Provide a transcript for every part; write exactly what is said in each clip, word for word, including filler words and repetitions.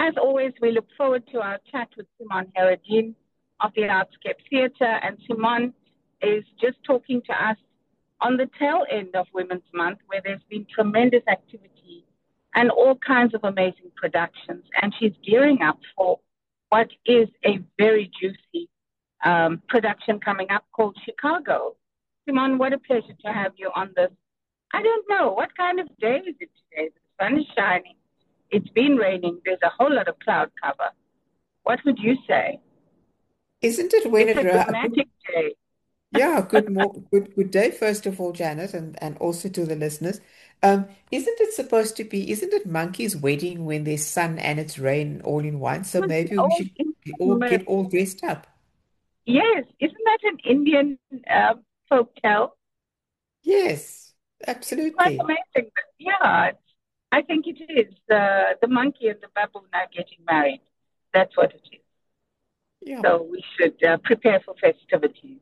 As always, we look forward to our chat with Simon Herodin of the Artscape Theatre. And Simon is just talking to us on the tail end of Women's Month, where there's been tremendous activity and all kinds of amazing productions. And she's gearing up for what is a very juicy um, production coming up called Chicago. Simon, what a pleasure to have you on this. I don't know, what kind of day is it today? The sun is shining. It's been raining. There's a whole lot of cloud cover. What would you say? Isn't it when It's it a ra- good, dramatic day. yeah, good more good good day first of all, Janet, and and also to the listeners. Um, isn't it supposed to be, isn't it monkey's wedding when there's sun and it's rain all in one? So Was maybe we all should all in, get all dressed up. yes, isn't that an Indian uh, folk tale? Yes, It's quite absolutely. amazing. Yeah, it's, I think it is. The the monkey and the baboon are getting married. That's what it is. Yeah. So we should uh, prepare for festivities.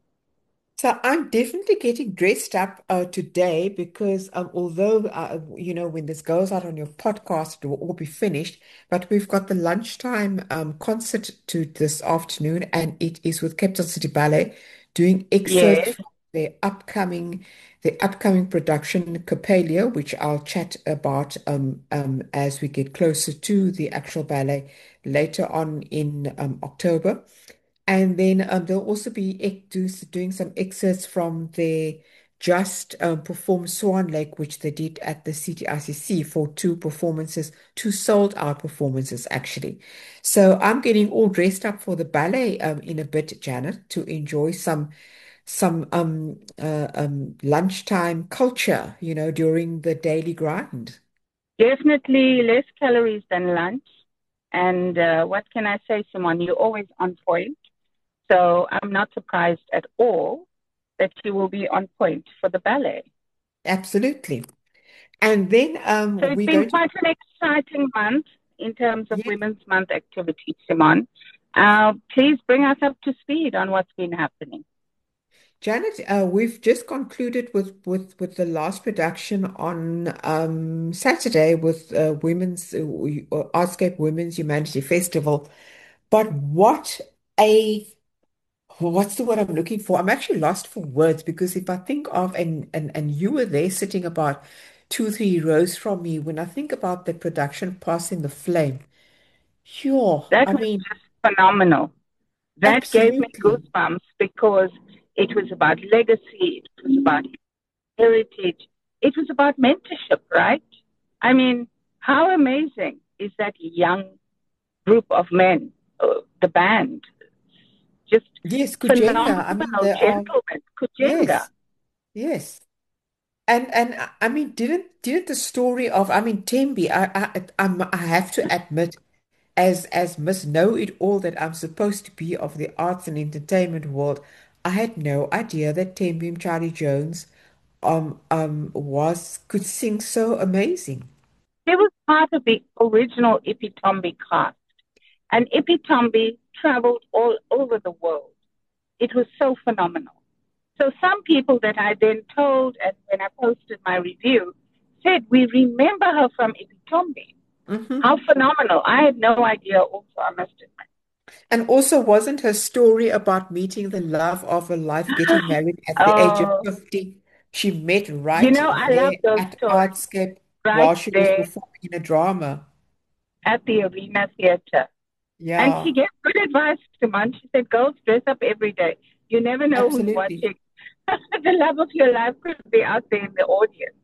So I'm definitely getting dressed up uh, today because um, although uh, you know when this goes out on your podcast, it will all be finished. But we've got the lunchtime um, concert to this afternoon, and it is with Cape Town City Ballet doing excerpts Yes, from their upcoming the upcoming production Coppelia, which I'll chat about um, um, as we get closer to the actual ballet later on in um, October. And then um, they'll also be ex- do, doing some excerpts from their just um, performed Swan Lake, which they did at the C T I C C for two performances, two sold out performances, actually. So I'm getting all dressed up for the ballet um, in a bit, Janet, to enjoy some some um, uh, um, lunchtime culture, you know, during the daily grind. definitely less calories than lunch. And uh, what can I say, Simon? You're always on point. So I'm not surprised at all that you will be on point for the ballet. Absolutely. And then So um, it's we're been going to, quite an exciting month in terms of yes. Women's Month activities, Simon. Uh, please bring us up to speed on what's been happening. Janet, uh, we've just concluded with, with, with the last production on um, Saturday with uh, Women's uh, Artscape Women's Humanity Festival. But what a what's the word I'm looking for? I'm actually lost for words because if I think of and and and you were there sitting about two, three rows from me, when I think about the production Passing the Flame, sure, That I was mean, just phenomenal. That gave me absolutely. goosebumps because it was about legacy, it was about heritage, it was about mentorship, right? I mean, how amazing is that young group of men, uh, the band? Just Yes, Kujenga. I mean, phenomenal there are, gentlemen, Kujenga. yes, yes. And and I I mean, didn't didn't the story of I mean Tembi, I I I'm, I have to admit, as as Miss Know It All that I'm supposed to be of the arts and entertainment world, I had no idea that Tembi Charlie Jones um um was could sing so amazing. He was part of the original Ipitombi cast, and Ipitombi traveled all over the world. It was so phenomenal. So some people that I then told, and when I posted my review, said, we remember her from Ipitombi. Hmm. How phenomenal. I had no idea also, I must And also, wasn't her story about meeting the love of her life, getting admit. married at the age of Oh, fifty? She met you right know, I love there those at stories Artscape right while she was there performing in a drama. at the Arena Theatre. And she Yeah, gave good advice to man. She said, girls, dress up every day. You never know who's absolutely. watching. The love of your life could be out there in the audience.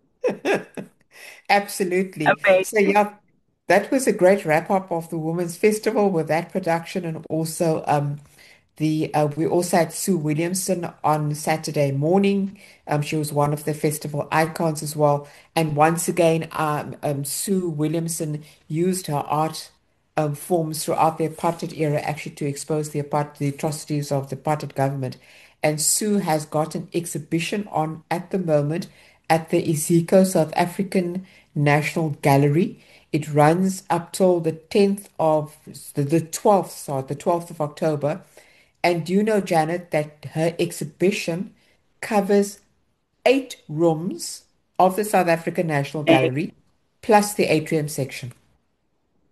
Absolutely. So Amazing. yeah, that was a great wrap up of the Women's Festival with that production, and also um the uh, we also had Sue Williamson on Saturday morning. Um, she was one of the festival icons as well. And once again, um, um Sue Williamson used her art um, forms throughout the apartheid era actually to expose the apart the atrocities of the apartheid government. And Sue has got an exhibition on at the moment at the Iziko South African National Gallery. It runs up till the tenth of the, the twelfth, sorry, the twelfth of October. And do you know, Janet, that her exhibition covers eight rooms of the South African National Gallery plus the atrium section?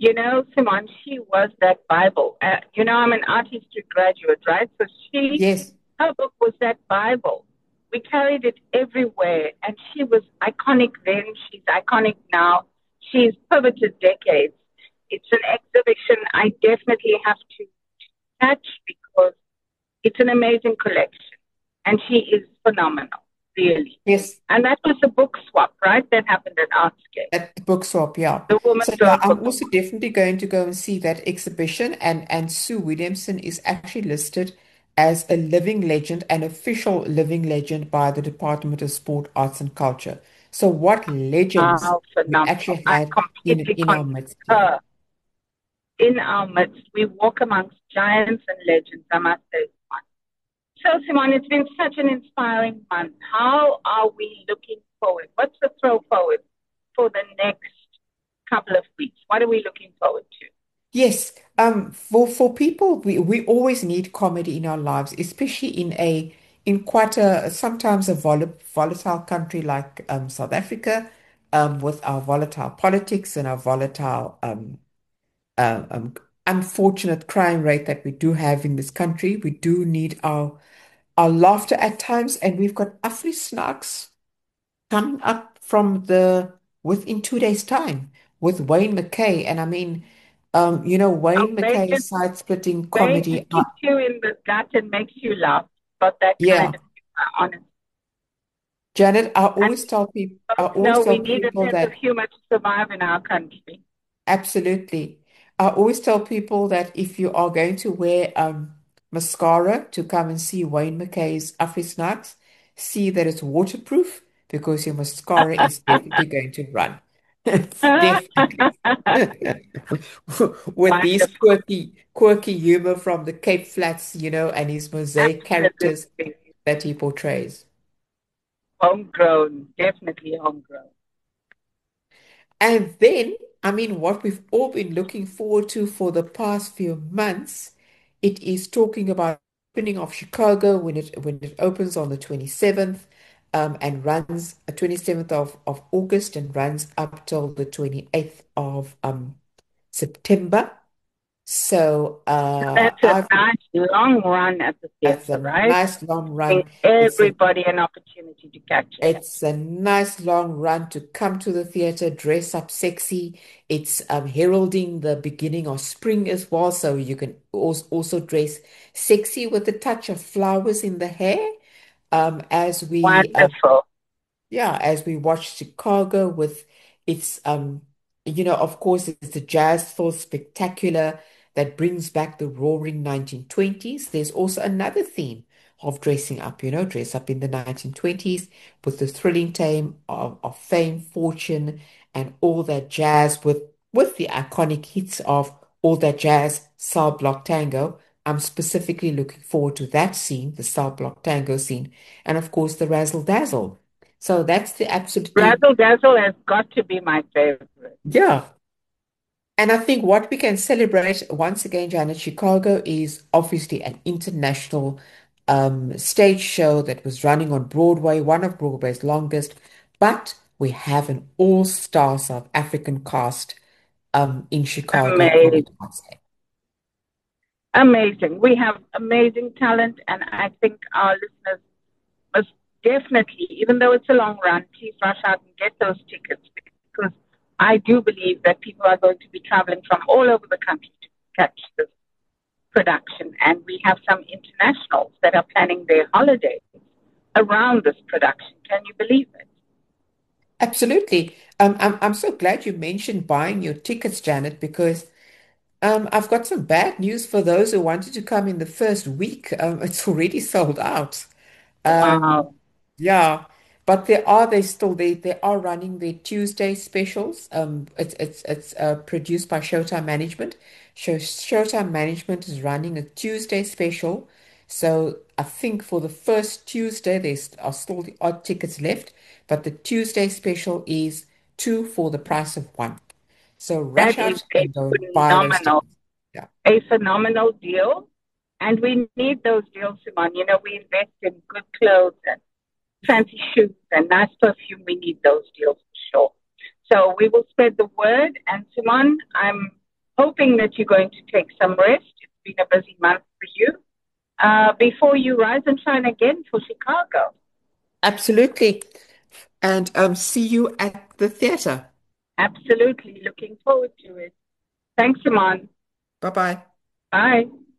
You know, Simon, she was that Bible. Uh, you know, I'm an art history graduate, right? So she, Yes, her book was that Bible. We carried it everywhere, and she was iconic then. She's iconic now. She's pivoted decades. It's an exhibition I definitely have to catch because it's an amazing collection, and she is phenomenal, really. yes. And that was a book swap, right? That happened at Artscape, At the book swap, yeah. the So Women's yeah, World I'm Book. also definitely going to go and see that exhibition. And and Sue Williamson is actually listed as a living legend, an official living legend by the Department of Sport, Arts and Culture. So what legends Wow, we phenomenal. actually I had in completely in our midst here. concur. In our midst, we walk amongst giants and legends, I must say. So, Simon, it's been such an inspiring month. How are we looking forward? What's the throw forward for the next couple of weeks? What are we looking forward to? Yes, um, for for people, we we always need comedy in our lives, especially in a in quite a sometimes a vol volatile country like um South Africa, um, with our volatile politics and our volatile um, uh, um unfortunate crime rate that we do have in this country. We do need our our laughter at times, and we've got Afri Snacks coming up from the within two days' time with Wayne McKay. And I mean, um, you know, Oh, Wayne Wayne McKay's just, side-splitting Wayne just comedy. Uh, kicks you in the gut and makes you laugh. But that kind yeah, of humor, honest. Janet, I And always tell people, I folks always know we tell need a people sense of that humor to survive in our country. absolutely. I always tell people that if you are going to wear um mascara to come and see Wayne McKay's Afri Snacks, see that it's waterproof because your mascara is definitely going to run. Definitely. With these Wonderful. quirky, quirky humor from the Cape Flats, you know, and his mosaic characters Absolutely. that he portrays. Homegrown. Definitely homegrown. And then, I mean, what we've all been looking forward to for the past few months, it is talking about opening of Chicago when it when it opens on the twenty-seventh, um, and runs uh, twenty-seventh of, of August and runs up till the twenty-eighth of um, September. So uh, That's a I've nice long run at the It's theater, a right? nice long Giving run. It's a everybody an opportunity to catch it. it's a nice long run to come to the theater, dress up sexy. It's um, heralding the beginning of spring as well, so you can also also dress sexy with a touch of flowers in the hair. Um, as we um, Wonderful. yeah, as we watch Chicago with its, um, you know, of course, it's the jazz full spectacular that brings back the roaring nineteen twenties. There's also another theme of dressing up, you know, dress up in the nineteen twenties with the thrilling tale of, of fame, fortune, and all that jazz with with the iconic hits of all that jazz, Cell Block Tango. I'm specifically looking forward to that scene, the Cell Block Tango scene, and of course the Razzle Dazzle. So that's the absolutely, Razzle Dazzle has got to be my favorite. yeah. And I think what we can celebrate once again, Janet, Chicago is obviously an international um, stage show that was running on Broadway, one of Broadway's longest, but we have an all-star South African cast um, in Chicago on Amazing. it. I'd say. Amazing. We have amazing talent, and I think our listeners must definitely, even though it's a long run, please rush out and get those tickets because I do believe that people are going to be traveling from all over the country to catch this production. And we have some internationals that are planning their holidays around this production. Can you believe it? Absolutely. Um, I'm, I'm so glad you mentioned buying your tickets, Janet, because Um, I've got some bad news for those who wanted to come in the first week. Um, it's already sold out. Um, Wow. yeah, but there are they still they they are running their Tuesday specials. Um, it's it's it's uh, produced by Showtime Management. Show Showtime Management is running a Tuesday special. So I think for the first Tuesday there are still the odd tickets left, but the Tuesday special is two for the price of one. So rush That is out a and go and buy those phenomenal, tickets. Yeah. a phenomenal deal. And we need those deals, Simon. You know, we invest in good clothes and fancy shoes and nice perfume. We need those deals for sure. So we will spread the word. And Simon, I'm hoping that you're going to take some rest. It's been a busy month for you uh, before you rise and shine again for Chicago. Absolutely. And um, see you at the theater. Absolutely. Looking forward to it. Thanks, Simon. Bye bye. Bye.